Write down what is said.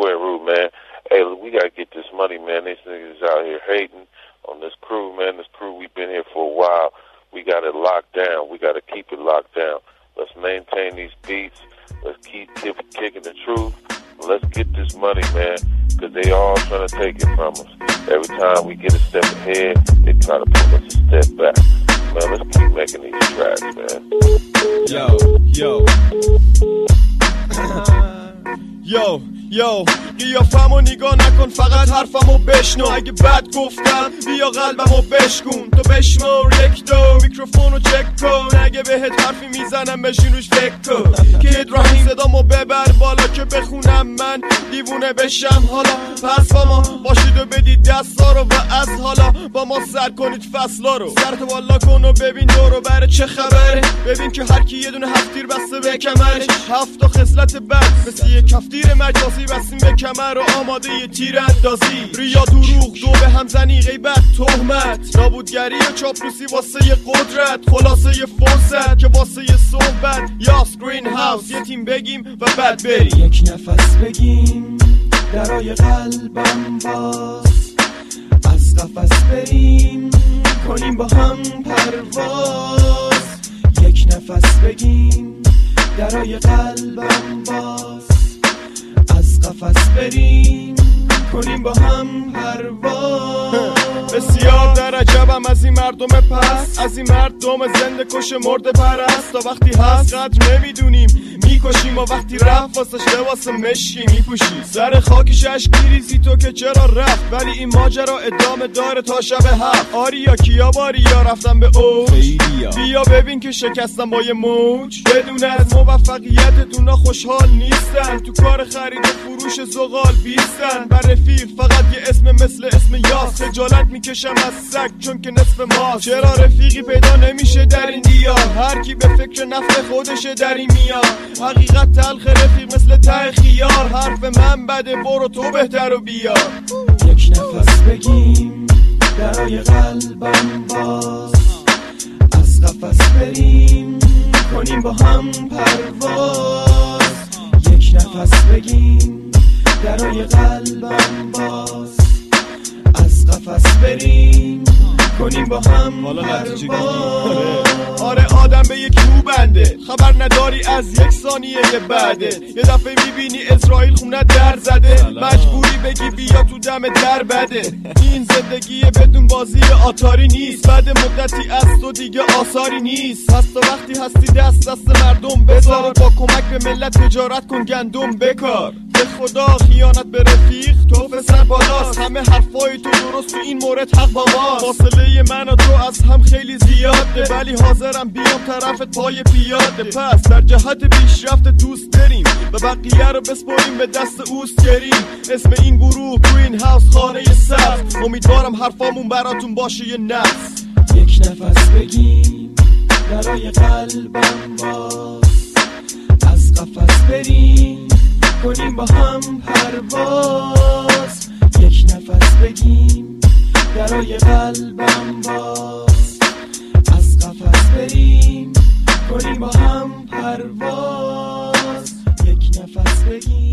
square root, man. Hey, we gotta get this money, man. These niggas out here hating on this crew, man. This crew, we've been here for a while. We got it locked down. We gotta keep it locked down. Let's maintain these beats. Let's keep kicking the truth. Let's get this money, man, because they all trying to take it from us. Every time we get a step ahead, they try to pull us a step back. Man, let's keep making these tracks, man. Yo قیافمو نگاه نکن، فقط حرفمو بشنو. اگه بد گفتم بیا قلبمو بشکون. تو بشمار 1 2 میکروفونو چک کن. اگه بهت حرفی میزنم بشین روش فکر کن. که ادراهیم صدامو ببر بالا که بخونم من دیوونه بشم. حالا پس با ما باشید و بدید دستا رو و از حالا با ما سر کنید فصلا رو. سرت والا کن و ببین دورو بره چه خبره. ببین که هر کی یه دونه هفتیر بسته به کمرش. 7 تا خصلت بد مثل یه کفتیر مجازی بستیم به کمر و آماده یه تیر اندازی. ریا دروغ دو به همزنی غیبت تهمت نابودگری و چاپلوسی واسه یه قدرت. خلاصه یه فرصت که واسه یه صحبت یا سکرین هاوس یه تیم بگیم و بعد بریم. یک نفس بگیم درای قلبم باز. از قفس بریم کنیم با هم پرواز. یک نفس بگیم درای قلبم باز. از قفس بریم کنیم با هم پرواز. بسیار در عجبم از این مردم پس، از این مردم زنده کش مرده پرست. تا وقتی هست قدر نمیدونیم میکشیم و وقتی رفت واسش لباس مشکی میپوشیم. سر خاکش اشک میریزی تو که چرا رفت، ولی این ماجرا ادامه داره تا شب 7. آریا کیا باریا رفتم به اوج. بیا ببین که شکستم با یه موج. بدون از موفقیتتون خوشحال نیستن. تو کار خرید و فروش زغال بیستن. بر رفیق فقط یه اسم مثل اسم یاس. خجالت میکشم از سگ چون که نصف ماست. چرا رفیقی پیدا نمیشه در این دیار. هر کی به فکر نفع خودشه در این میاد. حقیقت تلخ رفیق مثل ته خیار. حرف من بده برو تو بهتر و بیار. یک نفس بگیم درای قلبم باز. از قفس بریم کنیم با هم پرواز. یک نفس بگیم درای قلبم باز. از قفس بریم کنیم با هم پرواز. آره آدم به یک رو بنده، خبر نداری از یک ثانیه بعده. یه دفعه میبینی اسرائیل خونه در زده. مجبوری بگی بیا تو دم در بده. این زندگی بدون بازی آتاری نیست. بعد مدتی از تو دیگه آثاری نیست. پس تو وقتی هستی دست مردم بذار. با کمک به ملت تجارت کن گندم بکار. به خدا خیانت به رفیق تو پسر بالاست. همه حرفای تو درست تو این مورد حق با ماست. فاصله من و تو از هم خیلی زیاده، ولی حاضرم بیام طرفت پای پیاده. پس در جهت پیشرفت دوست داریم و بقیه رو بسپاریم به دست اوست گریم. اسم این گروه گرین هاوس خانه سبز. امیدوارم حرفامون براتون باشه یه نفس. یک نفس بگیم درای قلبم باز. از قفس بریم کنیم با هم پرواز. یک نفس بگیم درای قلبم باز. از قفس بریم کنیم با هم پرواز. یک نفس بگیم